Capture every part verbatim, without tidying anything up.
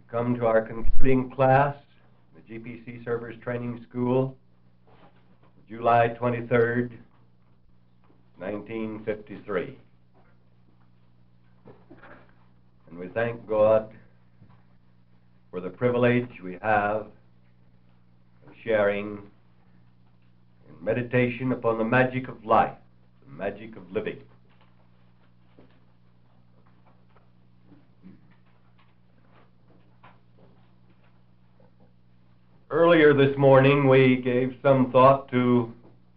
come to our concluding class, the G P C Servers Training School, July twenty-third, nineteen fifty-three. And we thank God for the privilege we have of sharing in meditation upon the magic of life, the magic of living. Earlier this morning, we gave some thought to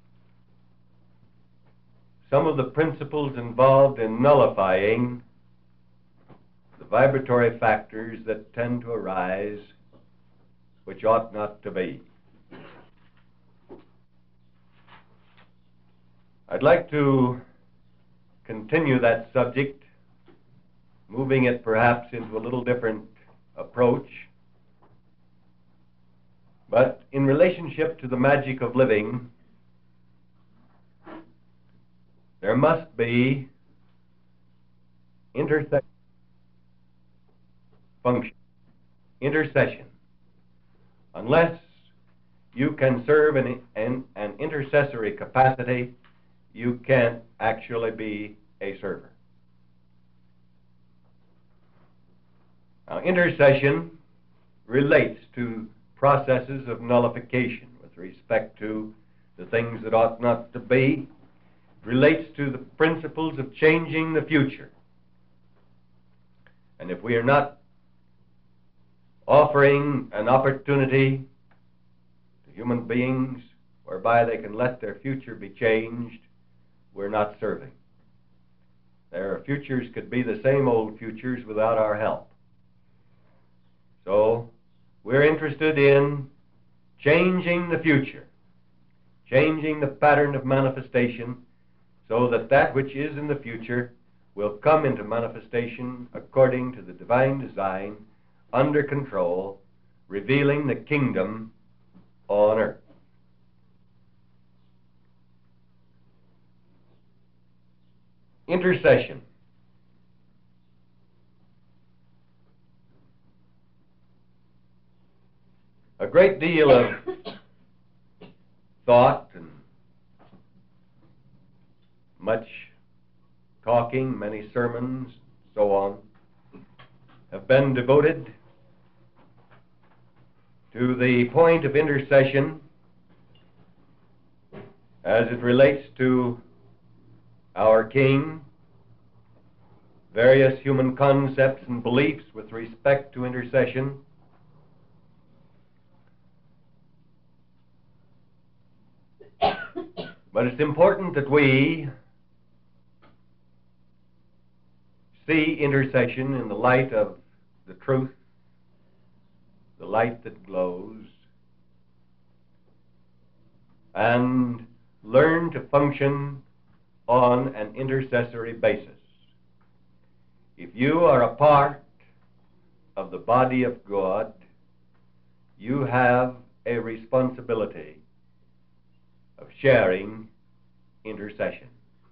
some of the principles involved in nullifying the vibratory factors that tend to arise which ought not to be. I'd like to continue that subject, moving it perhaps into a little different approach. But in relationship to the magic of living, there must be intercession function, intercession. Unless you can serve in an, an intercessory capacity, you can't actually be a server. Now, intercession relates to processes of nullification with respect to the things that ought not to be, relates to the principles of changing the future. And if we are not offering an opportunity to human beings whereby they can let their future be changed, we're not serving. Their futures could be the same old futures without our help. So, we're interested in changing the future, changing the pattern of manifestation so that that which is in the future will come into manifestation according to the divine design, under control, revealing the kingdom on earth. Intercession. A great deal of thought and much talking, many sermons, so on, have been devoted to the point of intercession as it relates to our King, various human concepts and beliefs with respect to intercession. But it's important that we see intercession in the light of the truth, the light that glows, and learn to function on an intercessory basis. If you are a part of the body of God, you have a responsibility of sharing intercession.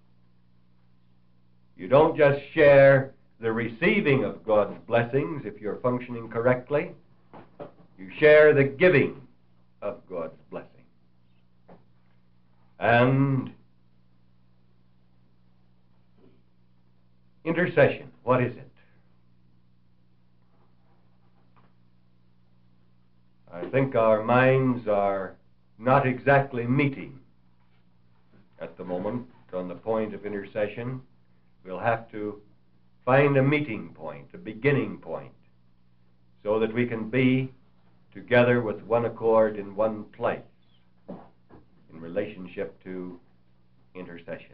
You don't just share the receiving of God's blessings if you're functioning correctly. You share the giving of God's blessings. And intercession, what is it? I think our minds are not exactly meeting at the moment on the point of intercession. We'll have to find a meeting point, a beginning point, so that we can be together with one accord in one place in relationship to intercession.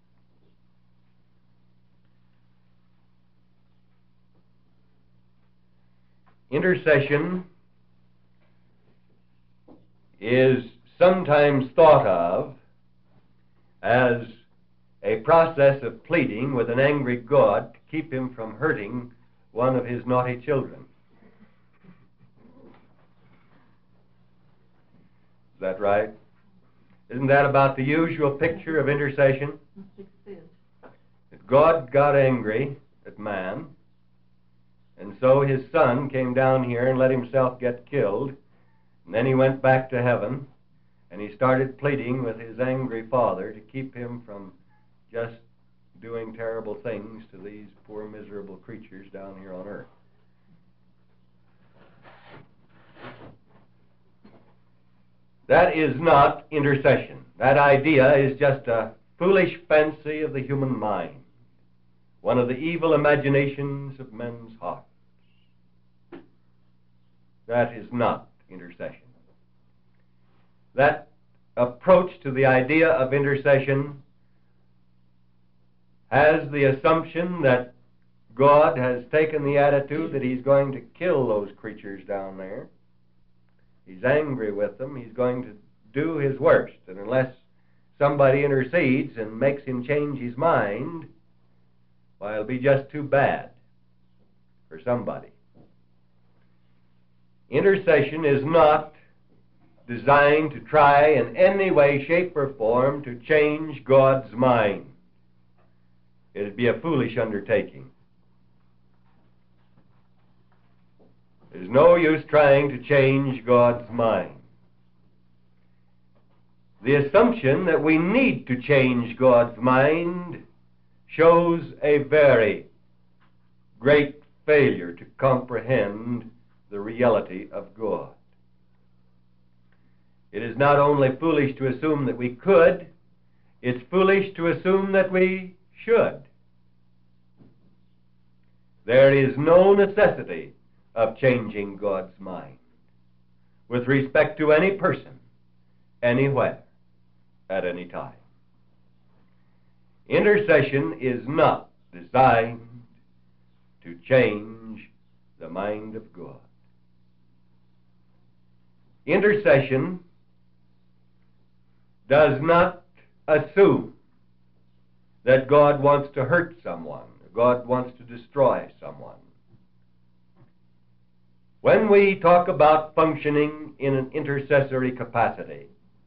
Intercession is sometimes thought of as a process of pleading with an angry God to keep him from hurting one of his naughty children. Is that right? Isn't that about the usual picture of intercession? That God got angry at man And so his son came down here and let himself get killed. And then he went back to heaven, and he started pleading with his angry father to keep him from just doing terrible things to these poor miserable creatures down here on earth. That is not intercession. That idea is just a foolish fancy of the human mind, one of the evil imaginations of men's hearts. That is not intercession. That approach to the idea of intercession has the assumption that God has taken the attitude that he's going to kill those creatures down there. He's angry with them. He's going to do his worst. And unless somebody intercedes and makes him change his mind, why, it'll be just too bad for somebody. Intercession is not designed to try in any way, shape, or form to change God's mind. It'd be a foolish undertaking. There's no use trying to change God's mind. The assumption that we need to change God's mind shows a very great failure to comprehend the reality of God. It is not only foolish to assume that we could, it's foolish to assume that we should. There is no necessity of changing God's mind with respect to any person, anywhere, at any time. Intercession is not designed to change the mind of God. Intercession does not assume that God wants to hurt someone, God wants to destroy someone. When we talk about functioning in an intercessory capacity,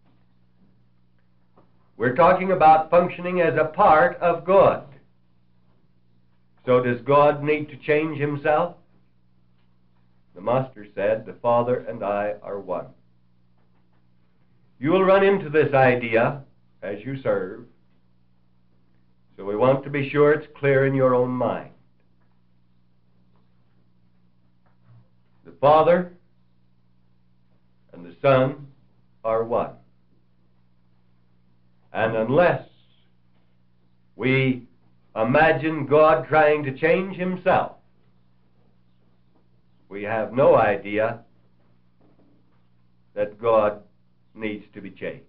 we're talking about functioning as a part of God. So does God need to change himself? The Master said, "The Father and I are one." You will run into this idea as you serve, so we want to be sure it's clear in your own mind. The Father and the Son are one. And unless we imagine God trying to change himself, we have no idea that God needs to be changed.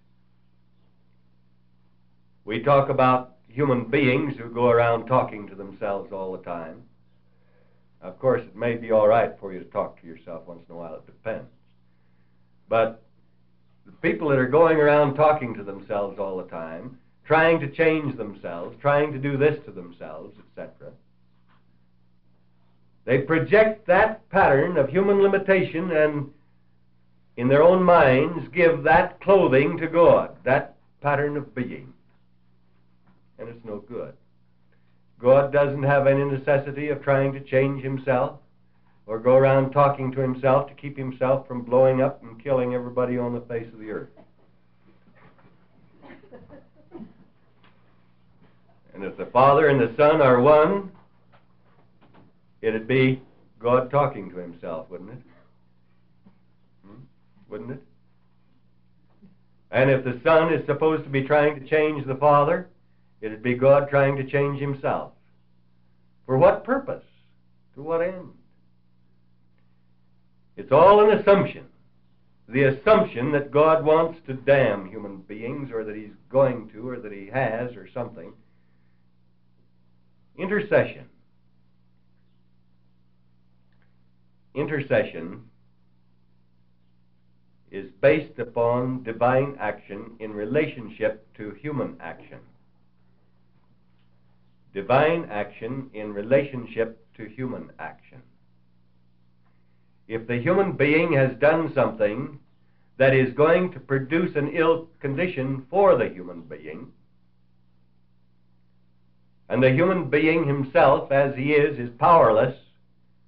We talk about human beings who go around talking to themselves all the time. Of course, it may be all right for you to talk to yourself once in a while. It depends. But the people that are going around talking to themselves all the time, trying to change themselves, trying to do this to themselves, et cetera, they project that pattern of human limitation and, in their own minds, give that clothing to God, that pattern of being. And it's no good. God doesn't have any necessity of trying to change himself or go around talking to himself to keep himself from blowing up and killing everybody on the face of the earth. And if the Father and the Son are one, it'd be God talking to himself, wouldn't it? Hmm? Wouldn't it? And if the Son is supposed to be trying to change the Father, it'd be God trying to change himself. For what purpose? To what end? It's all an assumption. The assumption that God wants to damn human beings, or that he's going to, or that he has, or something. Intercession. Intercession is based upon divine action in relationship to human action. Divine action in relationship to human action. If the human being has done something that is going to produce an ill condition for the human being, and the human being himself, as he is, is powerless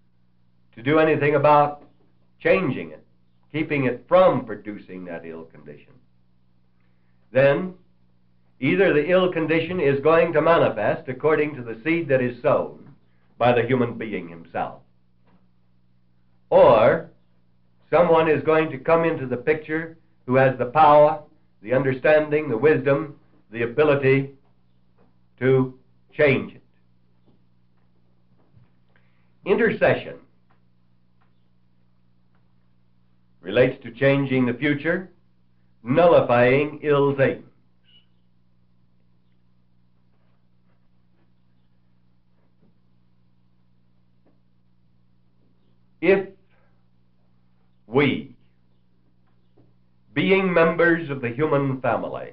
to do anything about changing it, keeping it from producing that ill condition, then either the ill condition is going to manifest according to the seed that is sown by the human being himself, or someone is going to come into the picture who has the power, the understanding, the wisdom, the ability to change it. Intercession relates to changing the future, nullifying ill things. If we, being members of the human family,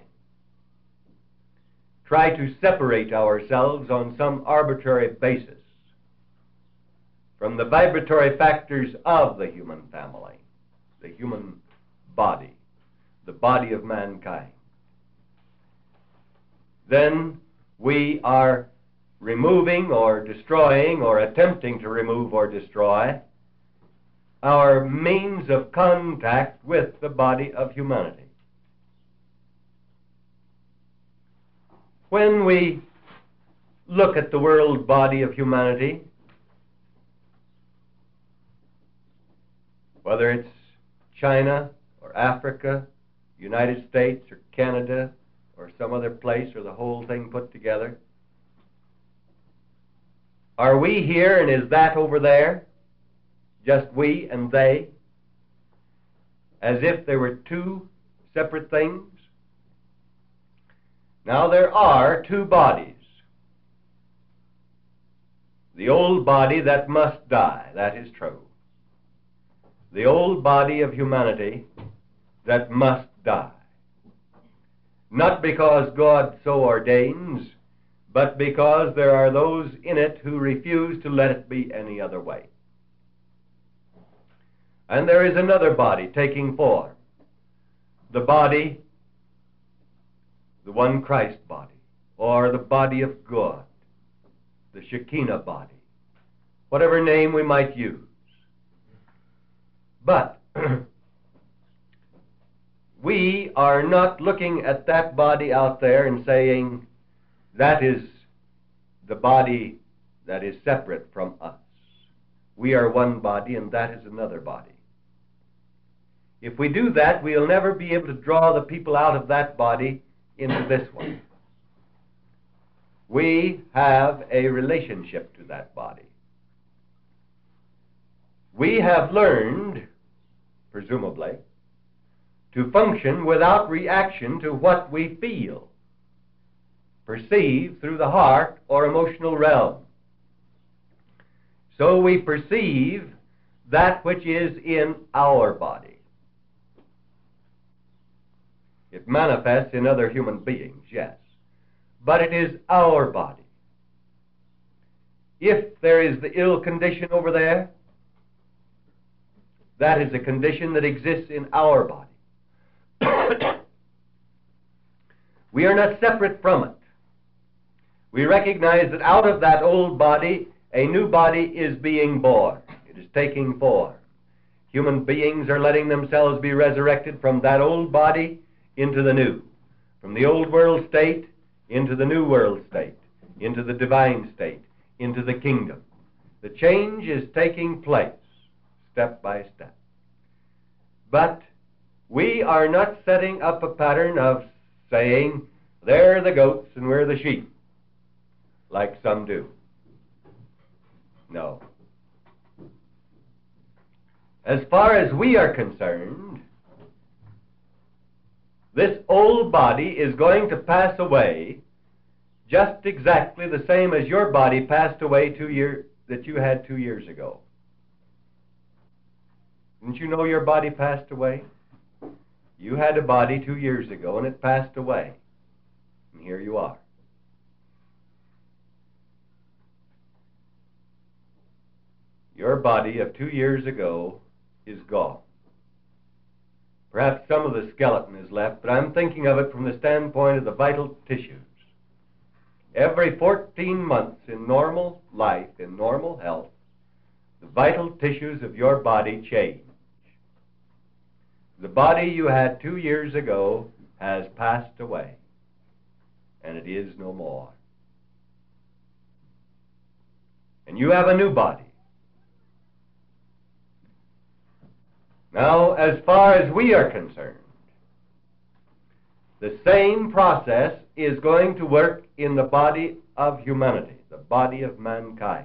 try to separate ourselves on some arbitrary basis from the vibratory factors of the human family, the human body, the body of mankind, then we are removing or destroying or attempting to remove or destroy our means of contact with the body of humanity. When we look at the world body of humanity, whether it's China or Africa, United States or Canada or some other place or the whole thing put together, are we here and is that over there? Just we and they, as if there were two separate things? Now there are two bodies. The old body that must die, that is true. The old body of humanity that must die. Not because God so ordains, but because there are those in it who refuse to let it be any other way. And there is another body taking form, the body, the one Christ body, or the body of God, the Shekinah body, whatever name we might use. But we are not looking at that body out there and saying, that is the body that is separate from us. We are one body and that is another body. If we do that, we'll never be able to draw the people out of that body into this one. We have a relationship to that body. We have learned, presumably, to function without reaction to what we feel, perceive through the heart or emotional realm. So we perceive that which is in our body. It manifests in other human beings, yes, but it is our body. If there is the ill condition over there, that is a condition that exists in our body. We are not separate from it. We recognize that out of that old body, a new body is being born. It is taking form. Human beings are letting themselves be resurrected from that old body into the new, from the old world state into the new world state, into the divine state, into the kingdom. The change is taking place step by step. But we are not setting up a pattern of saying, they're the goats and we're the sheep, like some do. No. As far as we are concerned, this old body is going to pass away just exactly the same as your body passed away two years that you had two years ago. Didn't you know your body passed away? You had a body two years ago and it passed away. And here you are. Your body of two years ago is gone. Perhaps some of the skeleton is left, but I'm thinking of it from the standpoint of the vital tissues. Every fourteen months in normal life, in normal health, the vital tissues of your body change. The body you had two years ago has passed away, and it is no more. And you have a new body. Now, as far as we are concerned, the same process is going to work in the body of humanity, the body of mankind.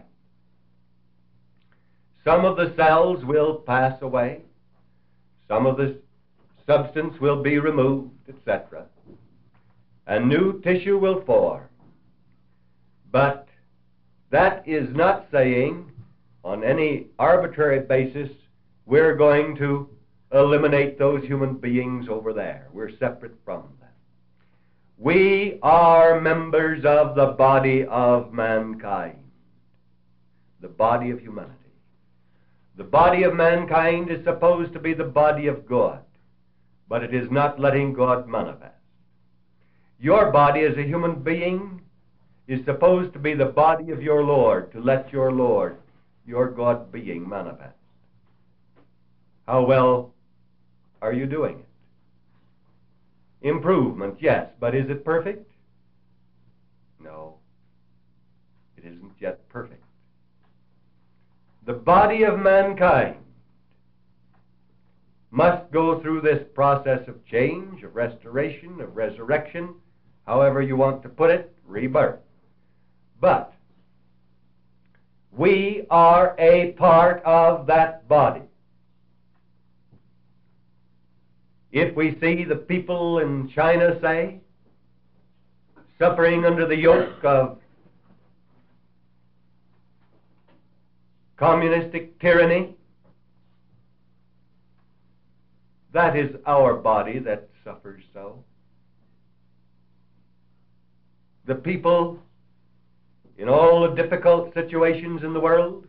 Some of the cells will pass away, some of the substance will be removed, et cetera. A new tissue will form. But that is not saying, on any arbitrary basis, we're going to eliminate those human beings over there. We're separate from them. We are members of the body of mankind, the body of humanity. The body of mankind is supposed to be the body of God, but it is not letting God manifest. Your body as a human being is supposed to be the body of your Lord, to let your Lord, your God being, manifest. How well are you doing it? Improvement, yes, but is it perfect? No, it isn't yet perfect. The body of mankind must go through this process of change, of restoration, of resurrection, however you want to put it, rebirth. But we are a part of that body. If we see the people in China, say, suffering under the yoke of communistic tyranny, that is our body that suffers so. The people in all the difficult situations in the world,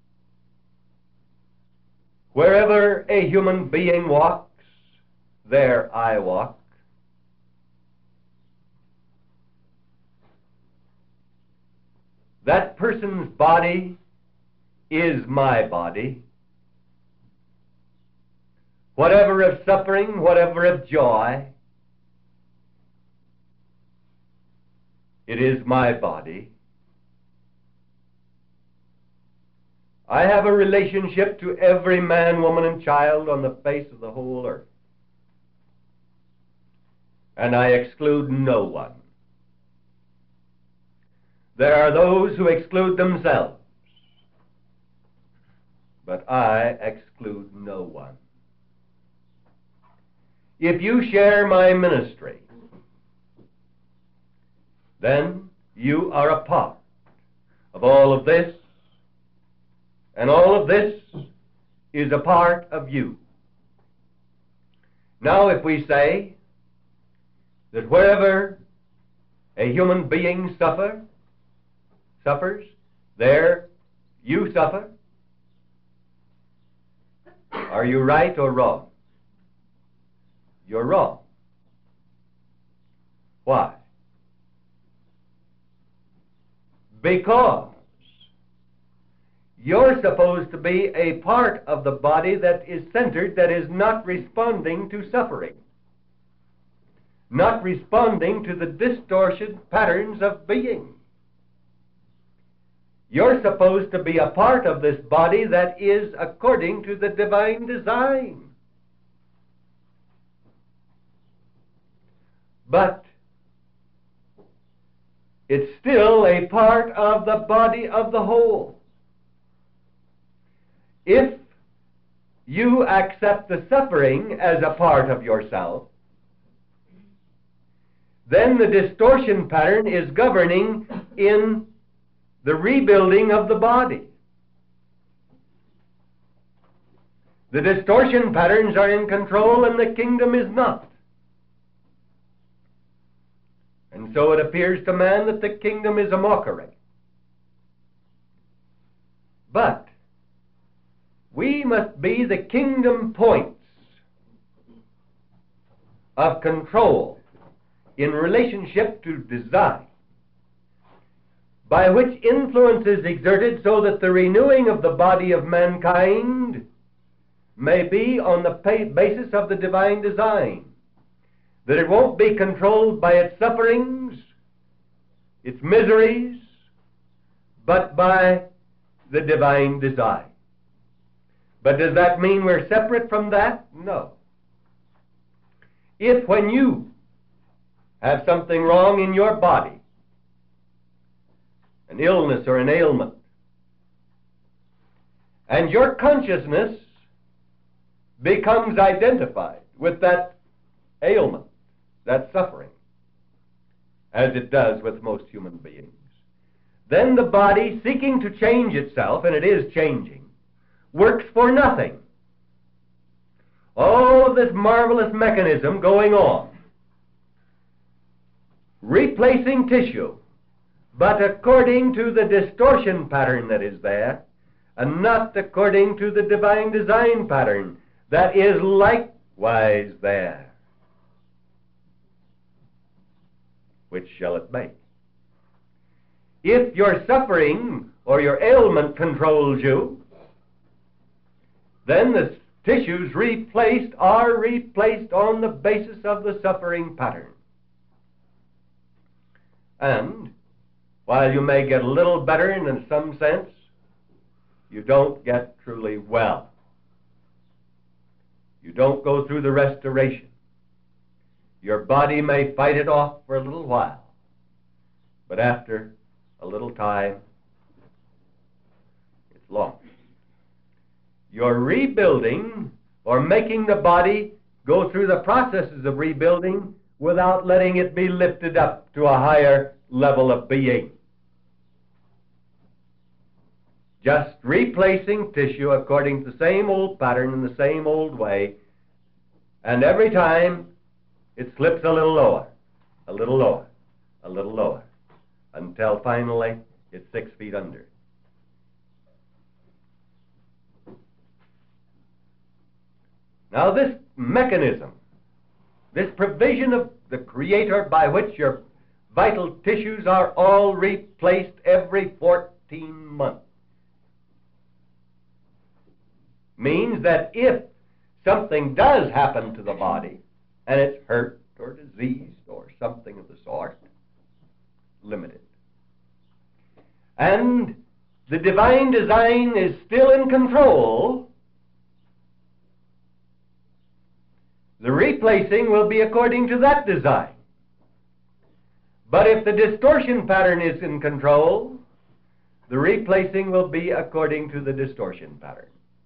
wherever a human being walks, there I walk. That person's body is my body. Whatever of suffering, whatever of joy, it is my body. I have a relationship to every man, woman, and child on the face of the whole earth. And I exclude no one. There are those who exclude themselves, but I exclude no one. If you share my ministry, then you are a part of all of this, and all of this is a part of you. Now, if we say that wherever a human being suffer, suffers, there you suffer, are you right or wrong? You're wrong. Why? Because you're supposed to be a part of the body that is centered, that is not responding to suffering, not responding to the distorted patterns of being. You're supposed to be a part of this body that is according to the divine design. But it's still a part of the body of the whole. If you accept the suffering as a part of yourself, then the distortion pattern is governing in the rebuilding of the body. The distortion patterns are in control and the kingdom is not. And so it appears to man that the kingdom is a mockery. But we must be the kingdom points of control in relationship to design. by which influence is exerted so that the renewing of the body of mankind may be on the basis of the divine design, that it won't be controlled by its sufferings, its miseries, but by the divine design. But does that mean we're separate from that? No. If when you have something wrong in your body, an illness or an ailment, and your consciousness becomes identified with that ailment, that suffering, as it does with most human beings, then the body, seeking to change itself, and it is changing, works for nothing. All of this marvelous mechanism going on, replacing tissue, but according to the distortion pattern that is there, and not according to the divine design pattern that is likewise there. Which shall it be? If your suffering or your ailment controls you, then the tissues replaced are replaced on the basis of the suffering pattern. And while you may get a little better in some sense, you don't get truly well. You don't go through the restoration. Your body may fight it off for a little while, but after a little time, it's lost. You're rebuilding or making the body go through the processes of rebuilding without letting it be lifted up to a higher level of being. Just replacing tissue according to the same old pattern in the same old way, and every time it slips a little lower, a little lower, a little lower, until finally it's six feet under. Now this mechanism, this provision of the Creator by which your vital tissues are all replaced every fourteen months, means that if something does happen to the body, and it's hurt or diseased or something of the sort, limited, and the divine design is still in control, the replacing will be according to that design. But if the distortion pattern is in control, the replacing will be according to the distortion pattern.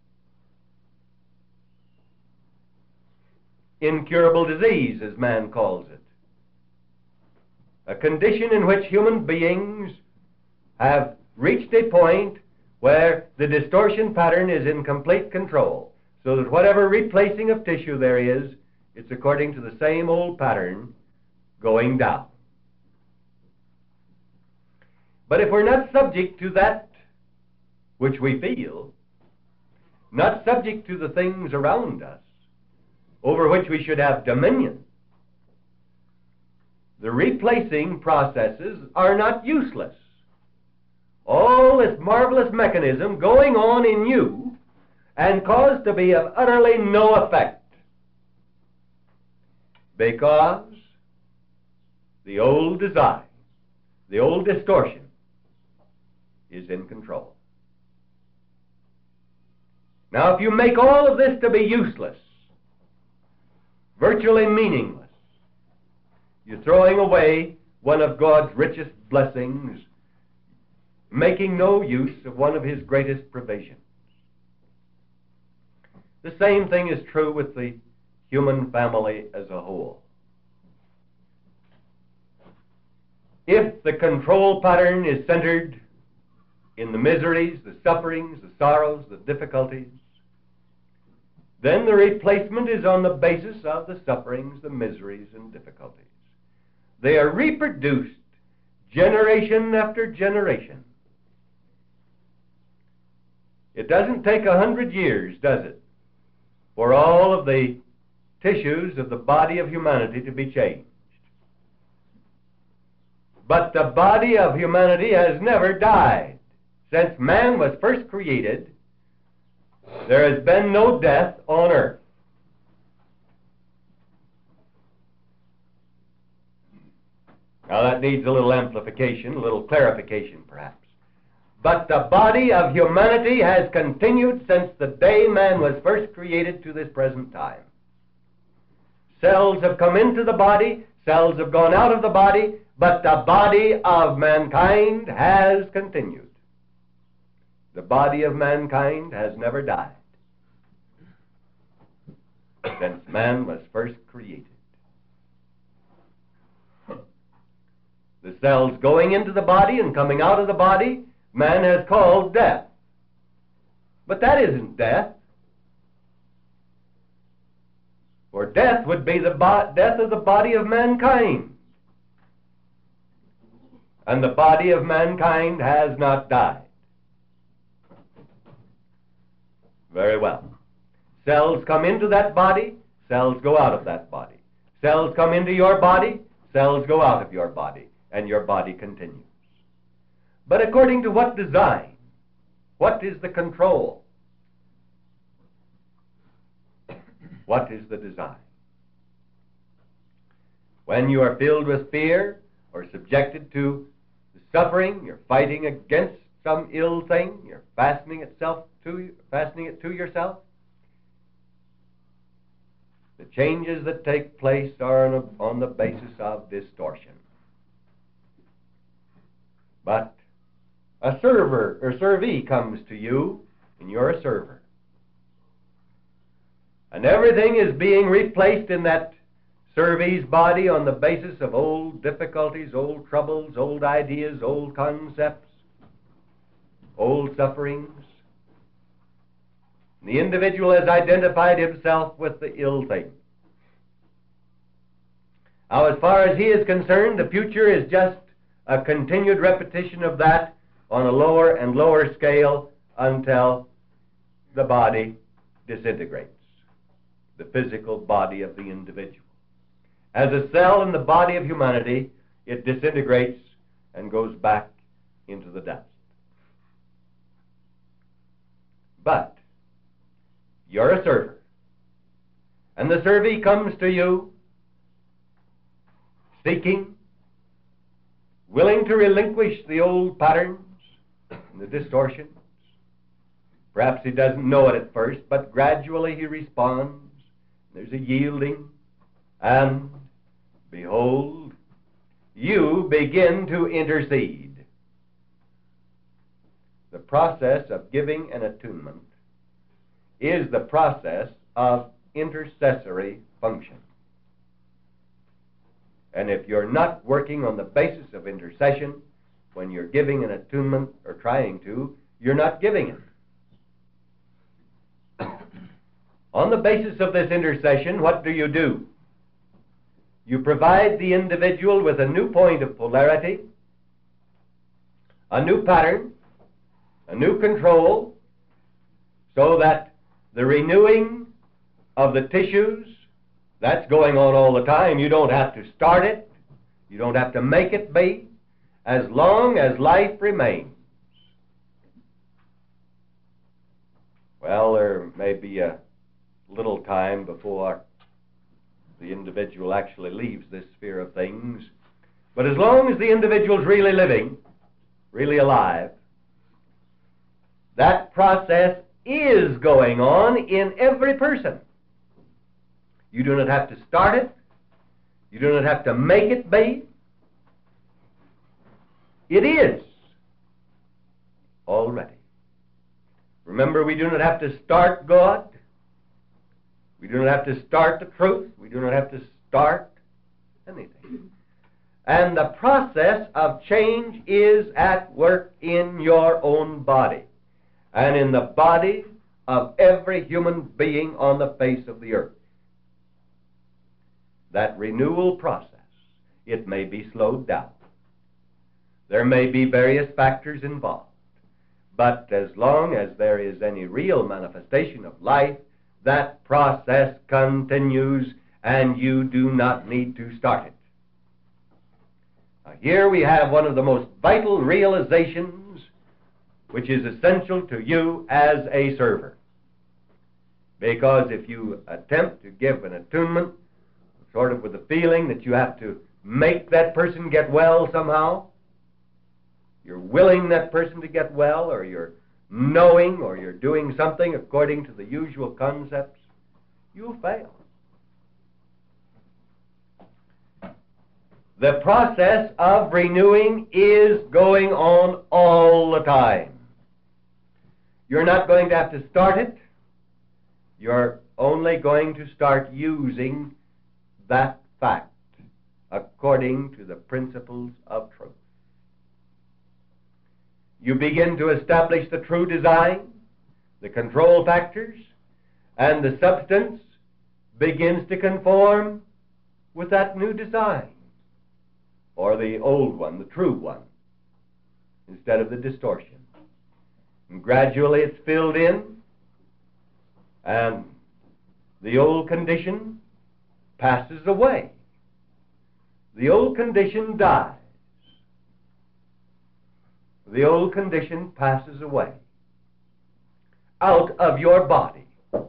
Incurable disease, as man calls it. A condition in which human beings have reached a point where the distortion pattern is in complete control, so that whatever replacing of tissue there is, it's according to the same old pattern going down. But if we're not subject to that which we feel, not subject to the things around us, over which we should have dominion, the replacing processes are not useless. All this marvelous mechanism going on in you and caused to be of utterly no effect, because the old design, the old distortion, is in control. Now, if you make all of this to be useless, virtually meaningless, you're throwing away one of God's richest blessings, making no use of one of His greatest provisions. The same thing is true with the human family as a whole. If the control pattern is centered in the miseries, the sufferings, the sorrows, the difficulties, then the replacement is on the basis of the sufferings, the miseries, and difficulties. They are reproduced generation after generation. It doesn't take a hundred years, does it, for all of the tissues of the body of humanity to be changed. But the body of humanity has never died. Since man was first created, there has been no death on earth. Now that needs a little amplification, a little clarification perhaps. But the body of humanity has continued since the day man was first created to this present time. Cells have come into the body, cells have gone out of the body, but the body of mankind has continued. The body of mankind has never died since man was first created. The cells going into the body and coming out of the body, man has called death. But that isn't death. For death would be the bo- death of the body of mankind. And the body of mankind has not died. Very well. Cells come into that body, cells go out of that body. Cells come into your body, cells go out of your body, and your body continues. But according to what design? What is the control? What is the design? When you are filled with fear or subjected to suffering, you're fighting against some ill thing, you're fastening itself to fastening it to yourself. The changes that take place are on, a, on the basis of distortion. But a server or servee comes to you, and you're a server. And everything is being replaced in that servee's body on the basis of old difficulties, old troubles, old ideas, old concepts, old sufferings. The individual has identified himself with the ill thing. Now, as far as he is concerned, the future is just a continued repetition of that on a lower and lower scale until the body disintegrates, the physical body of the individual. As a cell in the body of humanity, it disintegrates and goes back into the dust. But you're a server, and the servee comes to you seeking, willing to relinquish the old patterns and the distortions. Perhaps he doesn't know it at first, but gradually he responds. There's a yielding, and behold, you begin to intercede. The process of giving an attunement is the process of intercessory function. And if you're not working on the basis of intercession, when you're giving an attunement or trying to, you're not giving it. On the basis of this intercession, what do you do? You provide the individual with a new point of polarity, a new pattern, a new control, so that the renewing of the tissues, that's going on all the time. You don't have to start it. You don't have to make it be, as long as life remains. Well, there may be a little time before the individual actually leaves this sphere of things, but as long as the individual's really living, really alive, that process is going on in every person. You do not have to start it. You do not have to make it be. It is already. Remember, we do not have to start God. We do not have to start the truth. We do not have to start anything. And the process of change is at work in your own body and in the body of every human being on the face of the earth. That renewal process, it may be slowed down. There may be various factors involved. But as long as there is any real manifestation of life, that process continues, and you do not need to start it. Now, here we have one of the most vital realizations which is essential to you as a server. Because if you attempt to give an attunement, sort of with the feeling that you have to make that person get well somehow, you're willing that person to get well, or you're knowing, or you're doing something according to the usual concepts, you'll fail. The process of renewing is going on all the time. You're not going to have to start it. You're only going to start using that fact according to the principles of truth. You begin to establish the true design, the control factors, and the substance begins to conform with that new design, or the old one, the true one, instead of the distortion. And gradually it's filled in, and the old condition passes away. The old condition dies. The old condition passes away out of your body.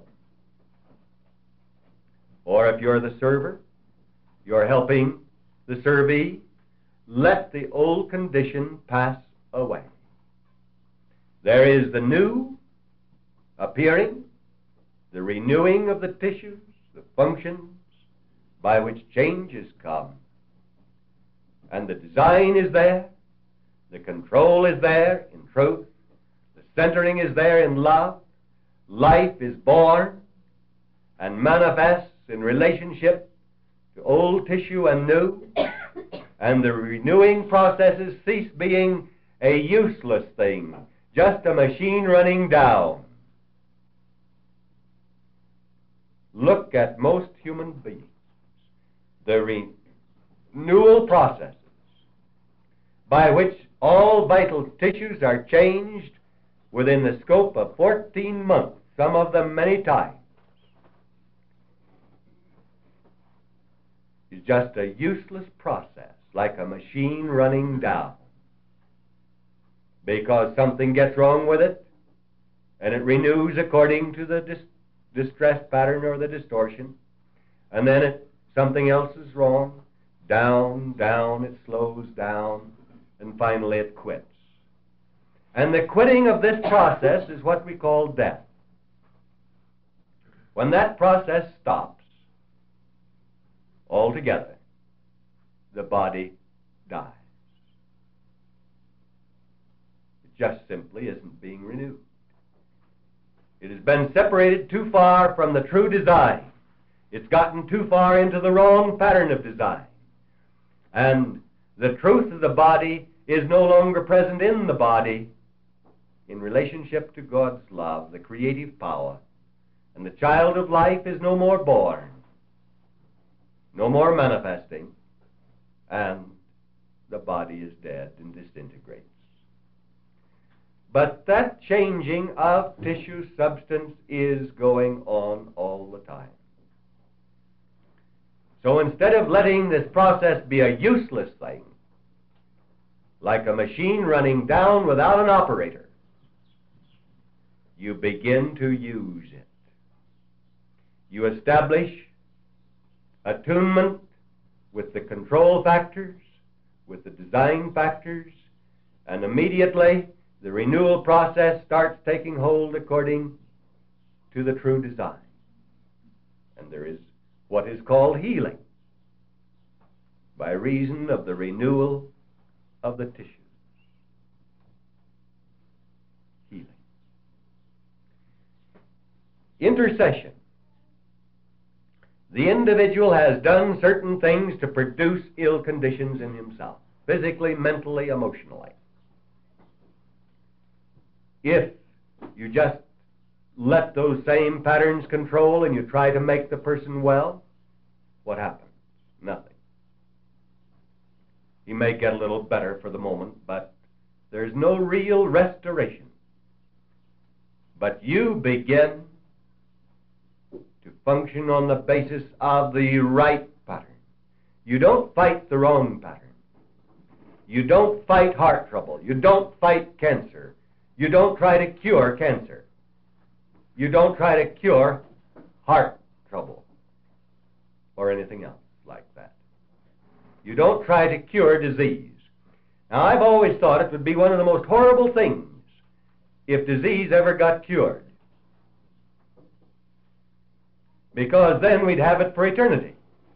Or if you're the server, you're helping the servee, let the old condition pass away. There is the new appearing, the renewing of the tissues, the functions by which change has come. And the design is there, the control is there in truth, the centering is there in love, life is born and manifests in relationship to old tissue and new, and the renewing processes cease being a useless thing, just a machine running down. Look at most human beings. The renewal processes by which all vital tissues are changed within the scope of fourteen months, some of them many times, is just a useless process, like a machine running down. Because something gets wrong with it, and it renews according to the dis distress pattern or the distortion, and then it, something else is wrong, down, down, it slows down, and finally it quits. And the quitting of this process is what we call death. When that process stops altogether, the body dies. It just simply isn't being renewed. It has been separated too far from the true design. It's gotten too far into the wrong pattern of design. And the truth of the body is no longer present in the body in relationship to God's love, the creative power. And the child of life is no more born, no more manifesting, and the body is dead and disintegrates. But that changing of tissue substance is going on all the time. So instead of letting this process be a useless thing, like a machine running down without an operator, you begin to use it. You establish attunement with the control factors, with the design factors, and immediately the renewal process starts taking hold according to the true design. And there is what is called healing by reason of the renewal of the tissues. Healing. Intercession. The individual has done certain things to produce ill conditions in himself, physically, mentally, emotionally. If you just let those same patterns control and you try to make the person well, what happens? Nothing. He may get a little better for the moment, but there's no real restoration. But you begin to function on the basis of the right pattern. You don't fight the wrong pattern. You don't fight heart trouble. You don't fight cancer. You don't try to cure cancer. You don't try to cure heart trouble or anything else like that. You don't try to cure disease. Now, I've always thought it would be one of the most horrible things if disease ever got cured, because then we'd have it for eternity.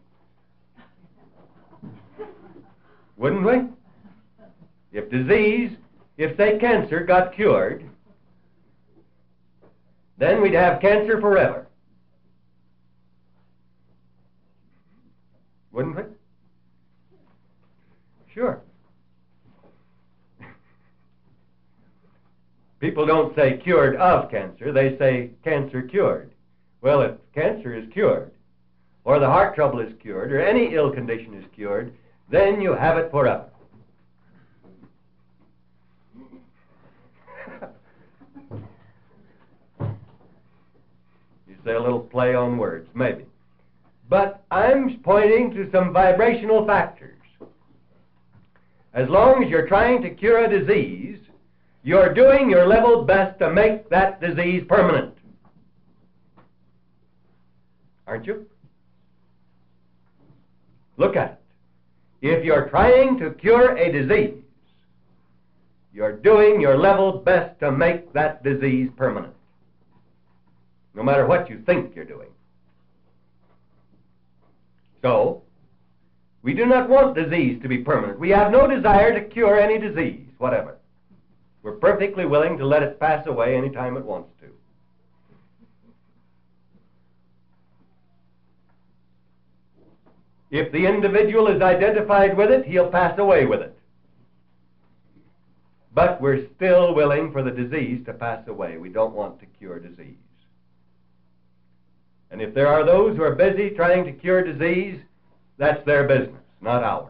Wouldn't we? If disease, if say cancer got cured, then we'd have cancer forever. Wouldn't we? Sure. People don't say cured of cancer, they say cancer cured. Well, if cancer is cured, or the heart trouble is cured, or any ill condition is cured, then you have it forever. You say a little play on words, maybe. But I'm pointing to some vibrational factors. As long as you're trying to cure a disease, you're doing your level best to make that disease permanent. Aren't you? Look at it. If you're trying to cure a disease, you're doing your level best to make that disease permanent, no matter what you think you're doing. So, we do not want disease to be permanent. We have no desire to cure any disease, whatever. We're perfectly willing to let it pass away any time it wants to. If the individual is identified with it, he'll pass away with it. But we're still willing for the disease to pass away. We don't want to cure disease. And if there are those who are busy trying to cure disease, that's their business, not ours.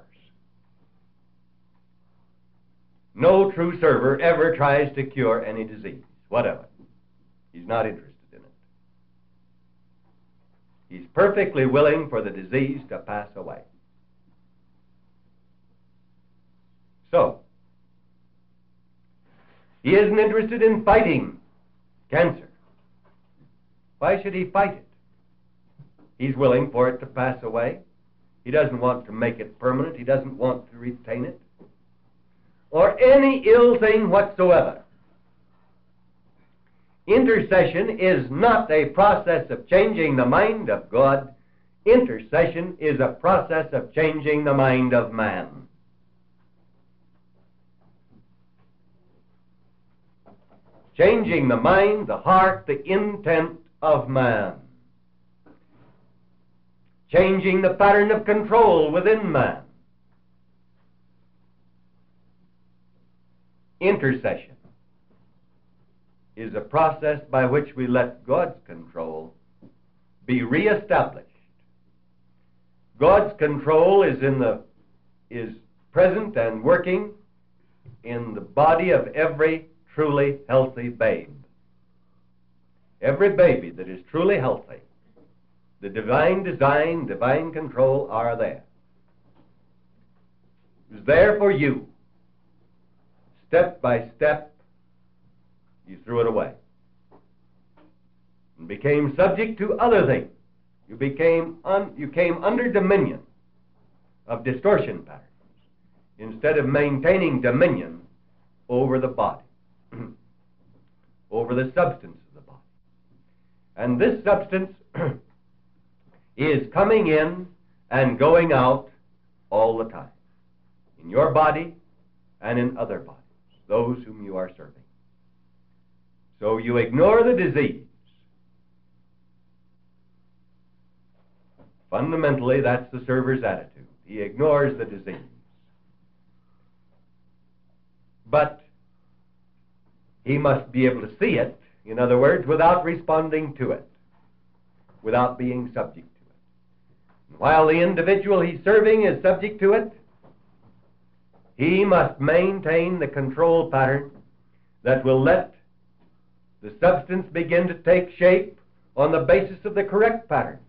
No true server ever tries to cure any disease, whatever. He's not interested in it. He's perfectly willing for the disease to pass away. So, he isn't interested in fighting cancer. Why should he fight it? He's willing for it to pass away. He doesn't want to make it permanent. He doesn't want to retain it, or any ill thing whatsoever. Intercession is not a process of changing the mind of God. Intercession is a process of changing the mind of man. Changing the mind, the heart, the intent of man. Changing the pattern of control within man. Intercession is a process by which we let God's control be reestablished. God's control is in the is present and working in the body of every truly healthy babe. Every baby that is truly healthy, the divine design, divine control are there. It's there for you. Step by step, you threw it away and became subject to other things. You became un, you came under dominion of distortion patterns instead of maintaining dominion over the body, over the substance of the body. And this substance is coming in and going out all the time, in your body and in other bodies, those whom you are serving. So you ignore the disease. Fundamentally, that's the server's attitude. He ignores the disease. But he must be able to see it, in other words, without responding to it, without being subject to it. And while the individual he's serving is subject to it, he must maintain the control pattern that will let the substance begin to take shape on the basis of the correct pattern.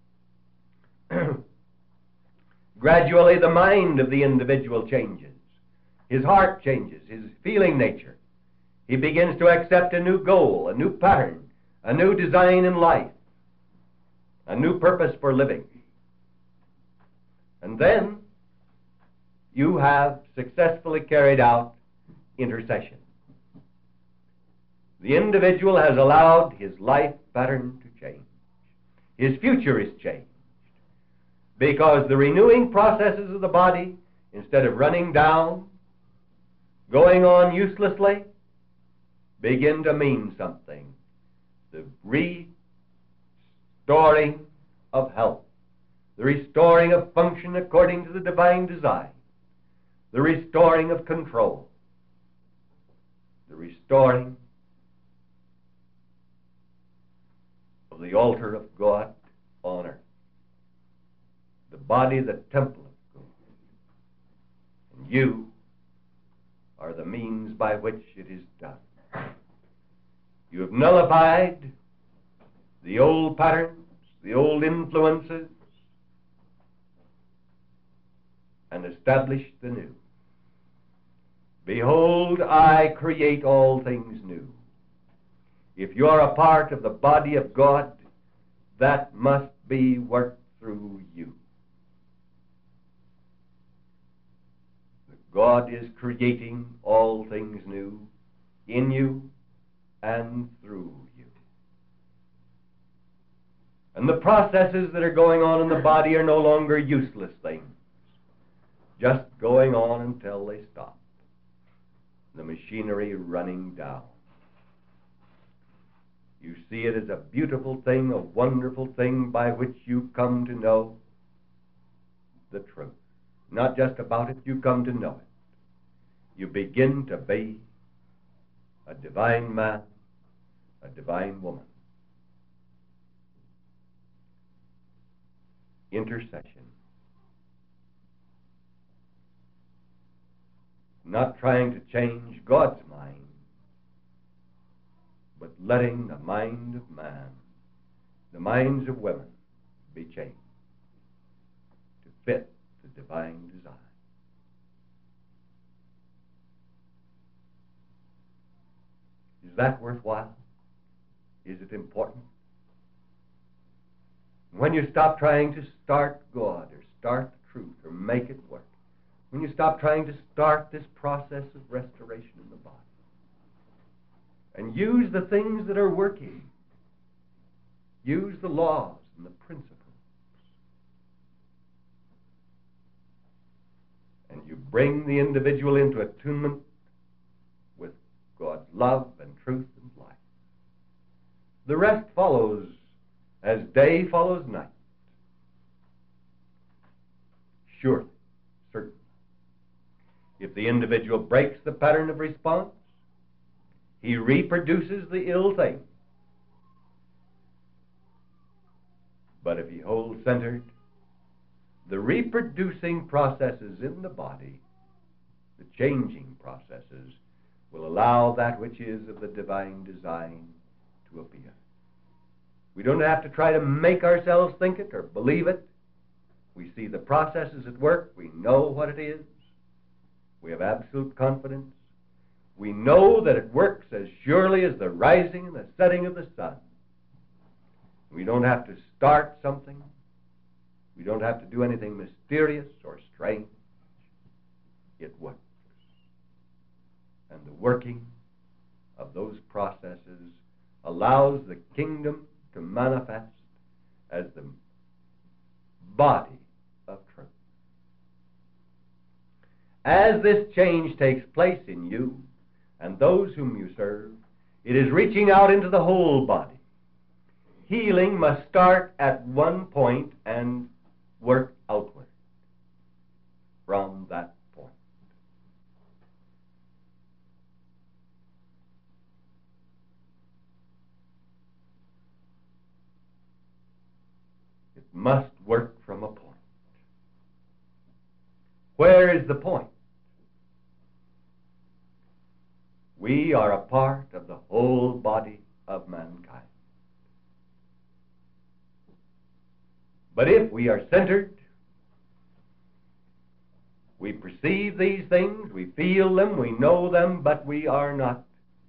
Gradually, the mind of the individual changes. His heart changes, his feeling nature. He begins to accept a new goal, a new pattern, a new design in life, a new purpose for living. And then you have successfully carried out intercession. The individual has allowed his life pattern to change. His future is changed because the renewing processes of the body, instead of running down, going on uselessly, begin to mean something. The restoring of health, the restoring of function according to the divine design, the restoring of control, the restoring of the altar of God on earth, the body, the temple of God. And you are the means by which it is done. You have nullified the old patterns, the old influences, and established the new. Behold, I create all things new. If you are a part of the body of God, that must be worked through you. God is creating all things new in you and through you. And the processes that are going on in the body are no longer useless things, just going on until they stop. The machinery running down. You see it as a beautiful thing, a wonderful thing by which you come to know the truth. Not just about it, you come to know it. You begin to be a divine man, a divine woman. Intercession. Not trying to change God's mind, but letting the mind of man, the minds of women, be changed to fit the divine design. Is that worthwhile? Is it important? When you stop trying to start God or start the truth or make it work, when you stop trying to start this process of restoration in the body and use the things that are working, use the laws and the principles, and you bring the individual into attunement with God's love and truth and life, the rest follows as day follows night. Surely, certainly. If the individual breaks the pattern of response, he reproduces the ill thing. But if he holds centered, the reproducing processes in the body, the changing processes, will allow that which is of the divine design to appear. We don't have to try to make ourselves think it or believe it. We see the processes at work. We know what it is. We have absolute confidence. We know that it works as surely as the rising and the setting of the sun. We don't have to start something. We don't have to do anything mysterious or strange. It works. And the working of those processes allows the kingdom to manifest as the body of truth. As this change takes place in you and those whom you serve, it is reaching out into the whole body. Healing must start at one point and work outward from that point. It must work from a point. Where is the point? We are a part of the whole body of mankind. But if we are centered We perceive these things, we feel them, we know them, but we are not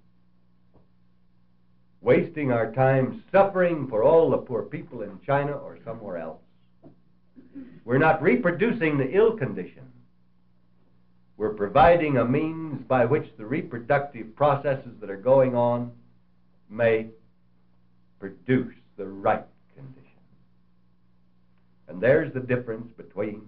wasting our time suffering for all the poor people in China or somewhere else. We're not reproducing the ill condition. We're providing a means by which the reproductive processes that are going on may produce the right condition. And there's the difference between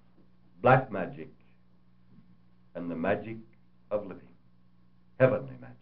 black magic and the magic of living, heavenly magic.